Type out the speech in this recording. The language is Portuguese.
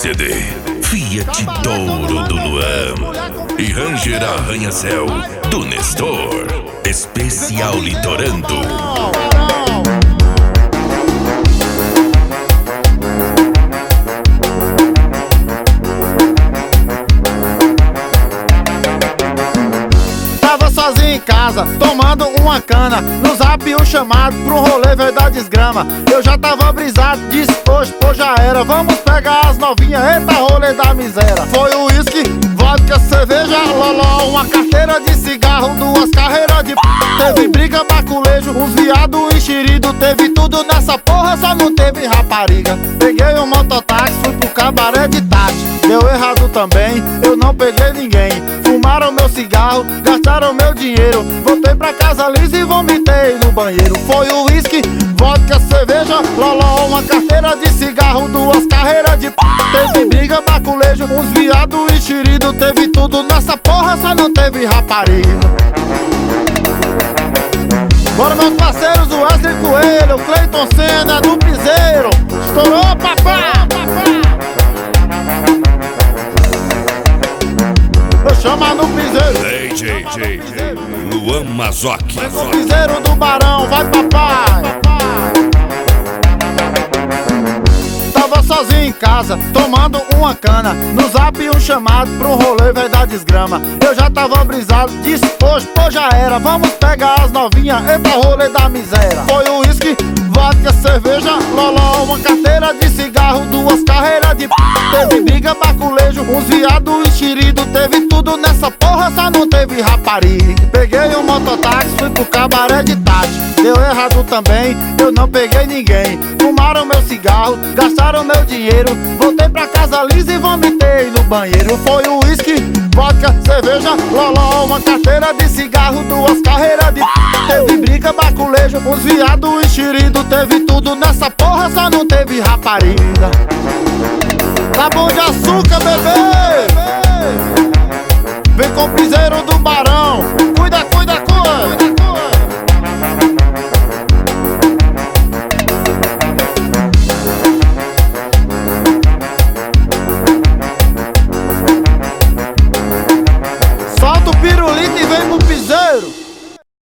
CD, Fiat Touro do Luan e Ranger Arranha-Céu do Nestor. Especial Litorando. Sozinho em casa, tomando uma cana. No zap um chamado pro rolê veio da desgrama. Eu já tava brisado, disse hoje, pô já era. Vamos pegar as novinhas, eita rolê da miséria. Foi o uísque, vodka, cerveja, loló, uma carteira de cigarro, duas carreiras de p. Teve briga, baculejo, uns viado enxerido. Teve tudo nessa porra, só não teve rapariga. Peguei um mototáxi, fui pro cabaré de Tati. Deu errado também, eu não peguei ninguém. Fumaram meu cigarro, gastaram meu dinheiro. Voltei pra casa lisa e vomitei no banheiro. Foi o uísque, vodka, cerveja, loló, uma carteira de cigarro, duas carreiras de p. Teve briga, baculejo, uns viado enxerido. Teve tudo nessa porra, só não teve rapariga. Bora meus parceiros, o Wesley Coelho, o Cleiton Senna do Piseiro. Estourou, papá! Eu chamo no Piseiro. DJ Luan Mazoc. No Piseiro do Barão, vai papai. Tava sozinho em casa, tomando uma cana. No zap um chamado pro rolê veio da desgrama. Eu já tava brisado, disse hoje, pô já era. Vamos pegar as novinhas, eita rolê da miséria. Foi o uísque, vodka, cerveja, loló, uma carteira de cigarro, duas carreiras de p. Teve briga, baculejo, uns viado enxerido. Teve tudo nessa porra, só não teve rapariga. Peguei um mototáxi, fui pro cabaré de Tati. Deu errado também, eu não peguei ninguém. Fumaram meu cigarro, gastaram meu dinheiro. Voltei pra casa lisa e vomitei no banheiro. Foi o uísque, vodka, cerveja, loló, uma carteira de cigarro, duas carreiras de p. Teve briga, baculejo, uns viado enxerido. Teve tudo nessa porra, só não teve rapariga. Tá bom de açúcar,